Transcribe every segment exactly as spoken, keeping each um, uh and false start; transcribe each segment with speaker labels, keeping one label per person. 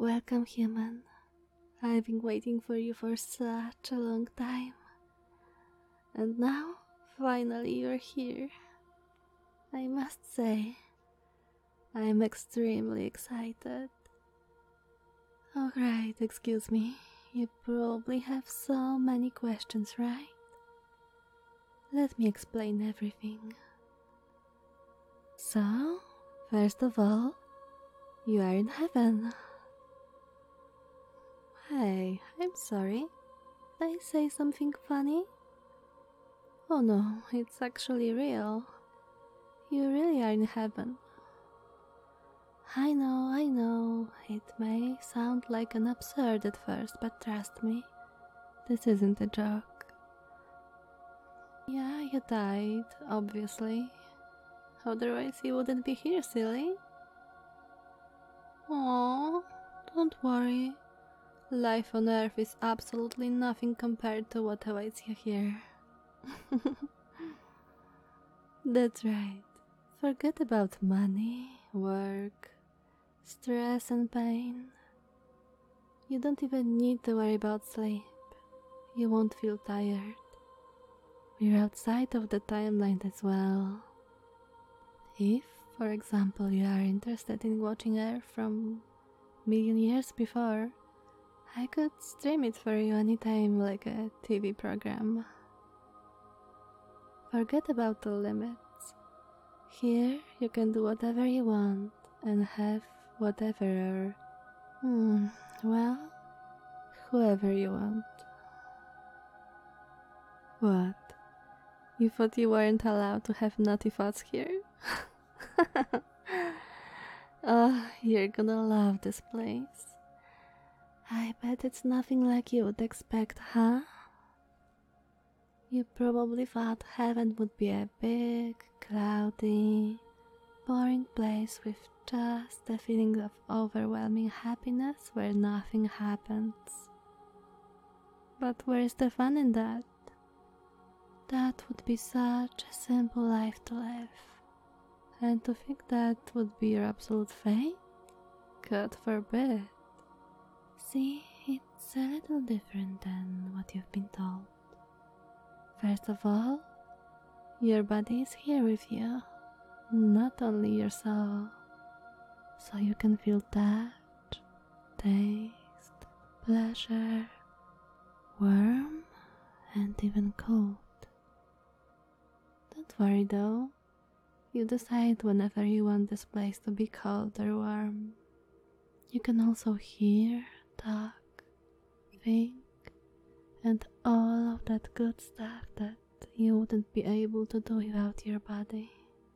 Speaker 1: Welcome, human. I've been waiting for you for such a long time. And now, finally, you're here. I must say, I'm extremely excited. Alright, excuse me. You probably have so many questions, right? Let me explain everything. So, first of all, you are in heaven. Hey, I'm sorry. Did I say something funny? Oh no, it's actually real. You really are in heaven. I know, I know, it may sound like an absurd at first, but trust me, this isn't a joke. Yeah, you died, obviously. Otherwise you wouldn't be here, silly. Aww, don't worry. Life on Earth is absolutely nothing compared to what awaits you here. That's right. Forget about money, work, stress and pain. You don't even need to worry about sleep. You won't feel tired. We're outside of the timeline as well. If, for example, you are interested in watching Earth from a million years before, I could stream it for you anytime like a T V program. Forget about the limits. Here you can do whatever you want and have whatever or, hmm, well, whoever you want. What? You thought you weren't allowed to have naughty thoughts here? Oh, you're gonna love this place. I bet it's nothing like you would expect, huh? You probably thought heaven would be a big, cloudy, boring place with just a feeling of overwhelming happiness where nothing happens. But where's the fun in that? That would be such a simple life to live. And to think that would be your absolute fate? God forbid. See, it's a little different than what you've been told. First of all, your body is here with you, not only your soul, so you can feel touch, taste, pleasure, warm, and even cold. Don't worry though, you decide whenever you want this place to be cold or warm. You can also hear, talk, think, and all of that good stuff that you wouldn't be able to do without your body.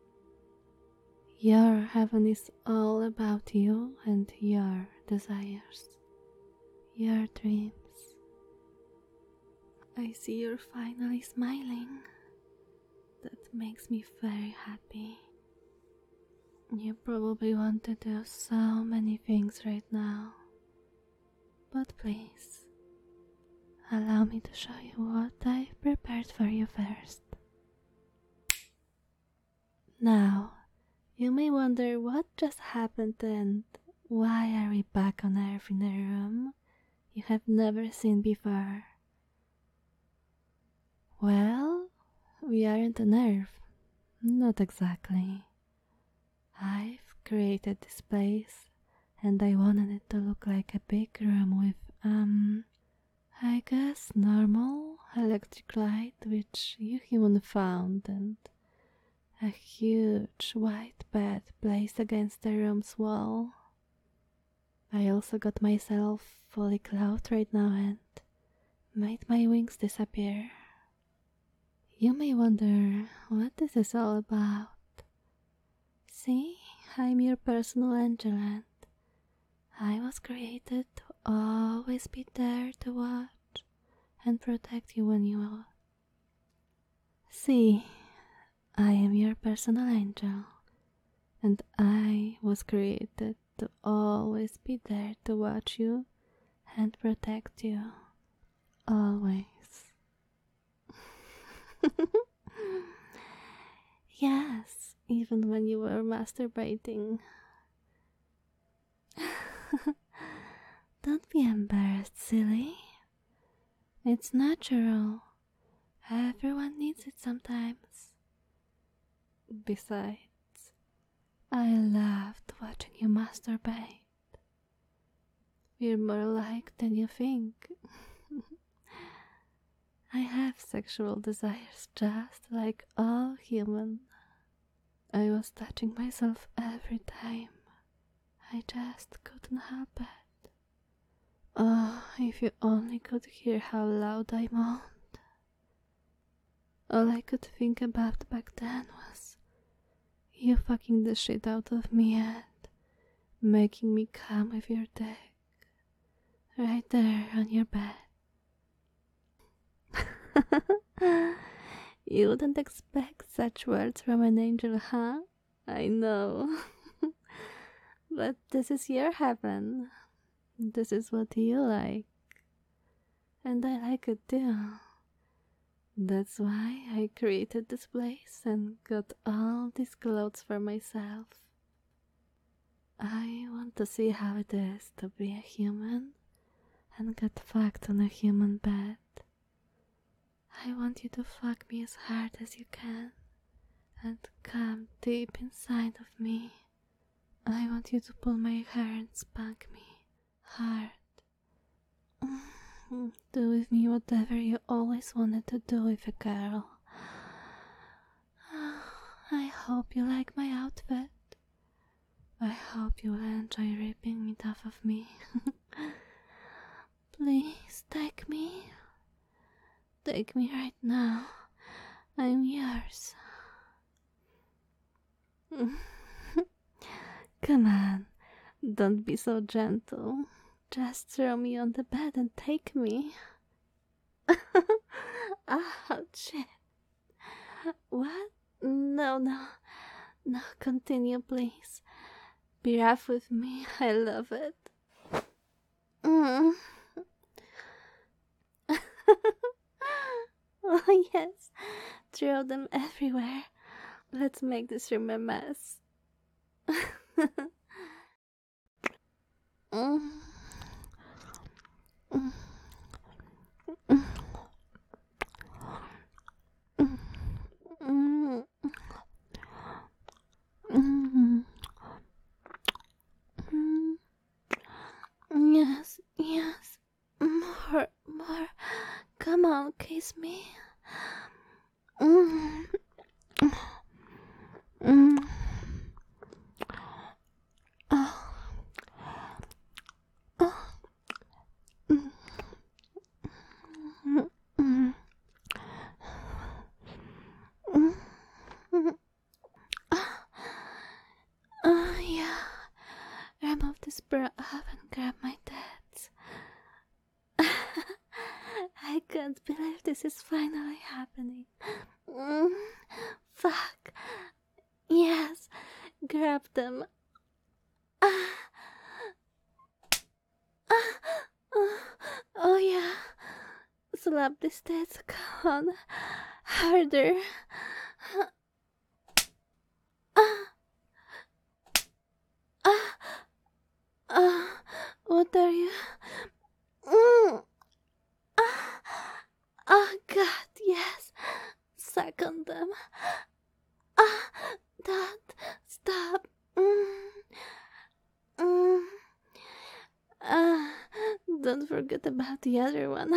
Speaker 1: Your heaven is all about you and your desires, your dreams. I see you're finally smiling. That makes me very happy. You probably want to do so many things right now, but please, allow me to show you what I've prepared for you first. Now, you may wonder what just happened and why are we back on Earth in a room you have never seen before. Well, we aren't on Earth. Not exactly. I've created this place and I wanted it to look like a big room with, um, I guess normal electric light which you human found and a huge white bed placed against the room's wall. I also got myself fully clothed right now and made my wings disappear. You may wonder what this is all about. See, I'm your personal angel and I was created to always be there to watch and protect you when you are. See, I am your personal angel and I was created to always be there to watch you and protect you. Always. Yes, even when you were masturbating. don't be embarrassed, silly. It's natural. Everyone needs it sometimes. Besides, I loved watching you masturbate. We're more alike than you think. I have sexual desires just like all human. I was touching myself every time. I just couldn't help it. Oh, if you only could hear how loud I moaned. All I could think about back then was you fucking the shit out of me and making me come with your dick right there on your bed. You wouldn't expect such words from an angel, huh? I know. But this is your heaven. This is what you like. And I like it too. That's why I created this place and got all these clothes for myself. I want to see how it is to be a human and get fucked on a human bed. I want you to fuck me as hard as you can and come deep inside of me. I want you to pull my hair and spank me hard. Do with me whatever you always wanted to do with a girl. I hope you like my outfit. I hope you will enjoy ripping it off of me. Please take me. Take me right now. I'm yours. Come on, don't be so gentle. Just throw me on the bed and take me. Oh, shit. What? No, no. No, continue, please. Be rough with me. I love it. Mm. Oh, yes. Throw them everywhere. Let's make this room a mess. Mm. Mm. Mm. Mm. Mm. Mm. Yes, yes. More, more. Come on, kiss me. Mm. Mm. Oh. Oh. Mm. Mm. Mm. Mm. Oh, yeah. Remove this bra off and grab my tits. I can't believe this is finally happening. Mm. Fuck. Yes. Grab them. Ah. Ah. Oh, yeah. Slap these tits. Come on. Harder. Ah. Ah. Ah. What are you? Mm. Ah. Oh, God, yes. Suck on them. Ah. Don't. Stop. Mm. Mm. Ah. Don't forget about the other one.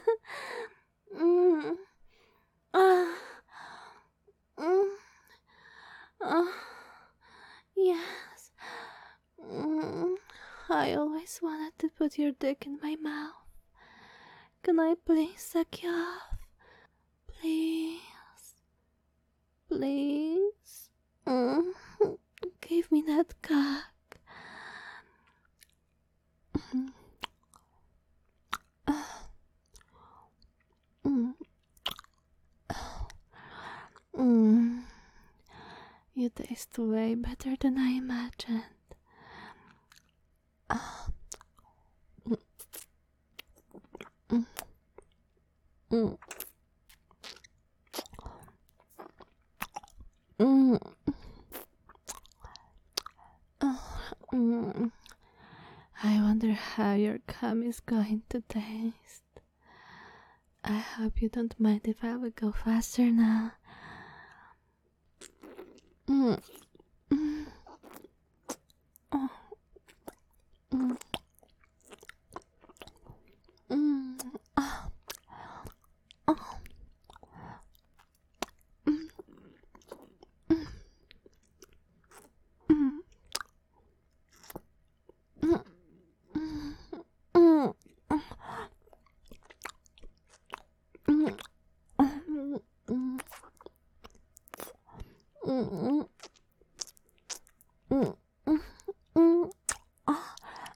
Speaker 1: mm. Ah. Mm. Oh. Yes. Mm. I always wanted to put your dick in my mouth. Can I please suck you off? Please. Please. Mm. Give me that cock. Mm. Mm. You taste way better than I imagined. Mm. Mm. Mm. Oh, mm. I wonder how your cum is going to taste. I hope you don't mind if I will go faster now. Mm. Mm. Oh. Mm. Mm. Ah. Oh. Mm. Mm. Mm. Mm. Mm. Mm. Mm. Mm. Mm. Mm. Mm. Ah.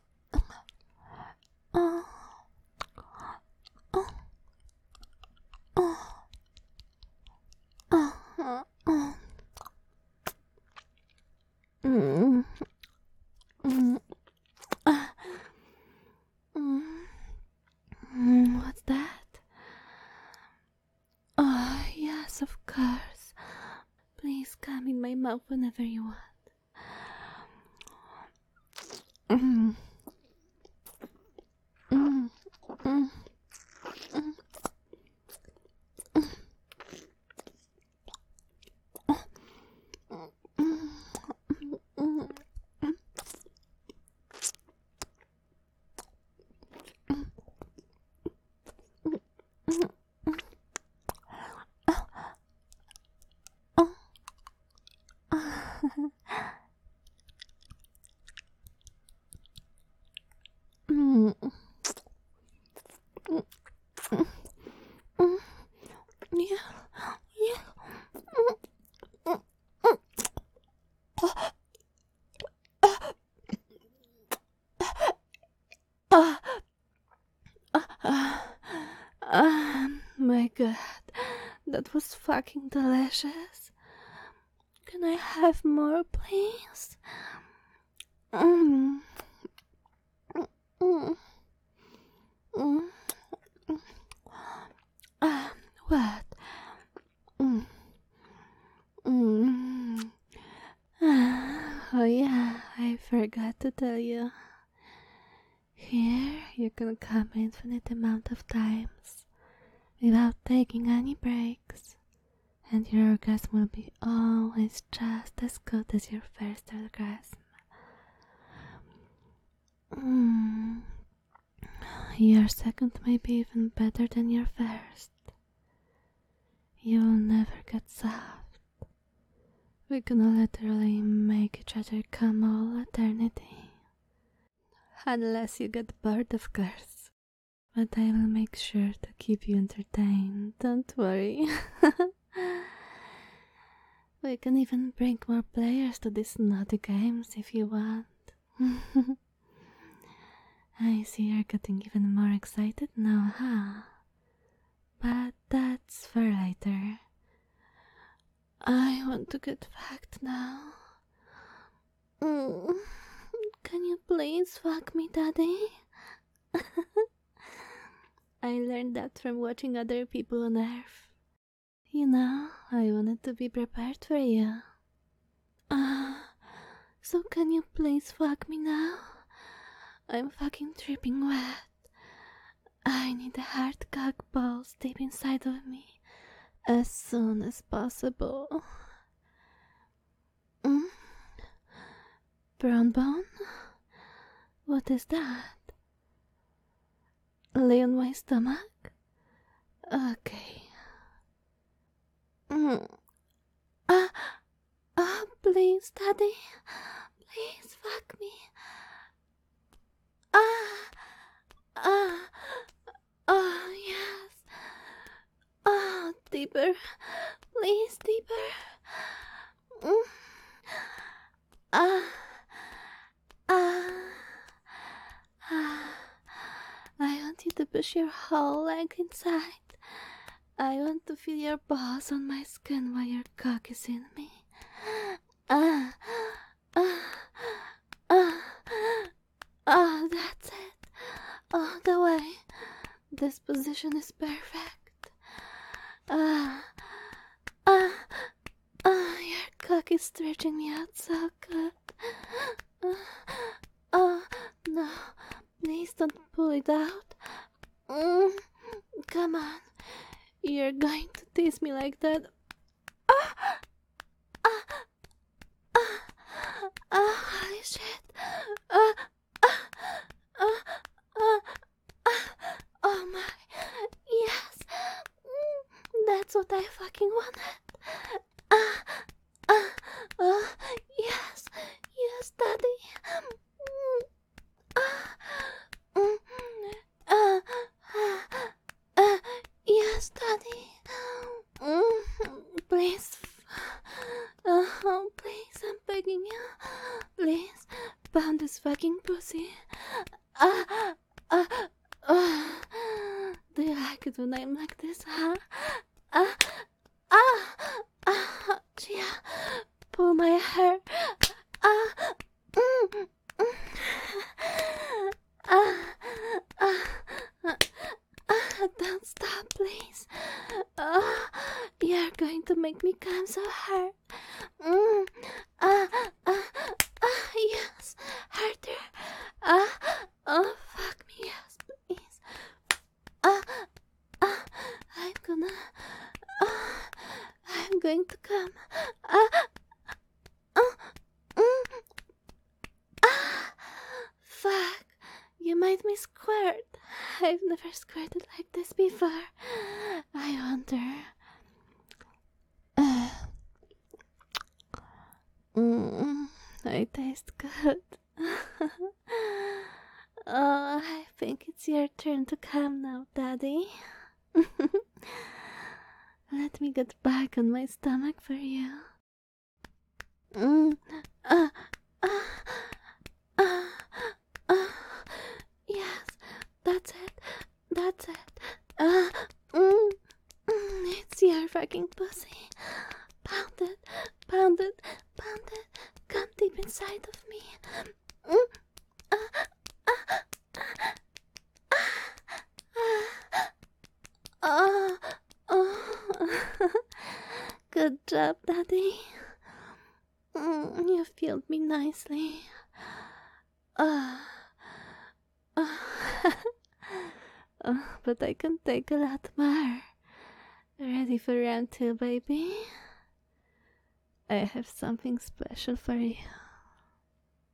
Speaker 1: Ah. Ah. Ah. Ah. Ah. Mm. Mm. Ah. Mm. Mm. What's that? Oh, yes, of course. Please come in my mouth whenever you want. Mm. Mm. Mm. Mm. Mm. Mm. Mm. Yeah. Yeah. Mm. Ah. Ah. Ah. My God, that was fucking delicious. Can I have more, please? Mm. Mm. Mm. Ah, what? Mm. Mm. Ah, oh yeah, I forgot to tell you. Here you can come infinite amount of times without taking any breaks, and your orgasm will be always just as good as your first orgasm. Mm. Your second may be even better than your first. You'll never get soft. We can literally make each other come all eternity. Unless you get bored, of course. But I will make sure to keep you entertained, don't worry. We can even bring more players to these naughty games if you want. I see you're getting even more excited now, huh? But that's for later. I want to get fucked now. Mm. Can you please fuck me, Daddy? I learned that from watching other people on Earth. You know, I wanted to be prepared for you. Ah, uh, so can you please fuck me now? I'm fucking dripping wet. I need a hard cock balls deep inside of me as soon as possible. Mm? Brown bone? What is that? Lay on my stomach? Okay. Mm. Ah, ah, please, Daddy. Please fuck me. Ah, ah, ah, yes. Ah, deeper. Please, deeper. Mm. Ah, ah, ah. I want you to push your whole leg inside. I want to feel your balls on my skin while your cock is in me. Ah, ah, ah, ah, that's it. All the way. This position is perfect. Ah, ah, ah, your cock is stretching me out so good. Ah, oh, no, Please don't pull it out. Mm, come on. You're going to tease me like that. Ah! Ah! Ah! Ah! Holy shit. Ah! Ah! Ah! Ah! Ah! Oh my. Yes. Mm, that's what I fucking wanted. Ah! Ah! Ah! Yes. Yes, Daddy. Mm, ah! Mm, ah! Ah! Ah! Yes, Daddy. Mm, please. Oh, please, I'm begging you. Please, pound this fucking pussy. Ah, ah, ah. Do you like it when I'm like this, huh? Ah, ah, ah. Gia, pull my hair. Ah, mm, mm. Ah, ah, ah. Ah, don't stop, please. Ah, you're going to make me come so hard. Mm. Ah, ah, ah, yes, harder. Ah, oh, fuck me, yes, please. Ah, ah, I'm gonna. Ah, I'm going to come. Ah, ah, mm. Ah, fuck. You made me squirt. I've never squirted like this before. I wonder. Uh, mm, I taste good. Oh, I think it's your turn to come now, Daddy. Let me get back on my stomach for you. Mm, ah, ah, ah, ah. Yes, that's it. That's it. Ah, mm, mm, it's your fucking pussy. Pound it, pound it, pound it. Come deep inside of me. Mm, ah, ah, ah, ah, ah, oh. Good job, Daddy. Mm, you filled me nicely. Ah. Uh, uh, but I can take a lot more. Ready for round two, baby? I have something special for you.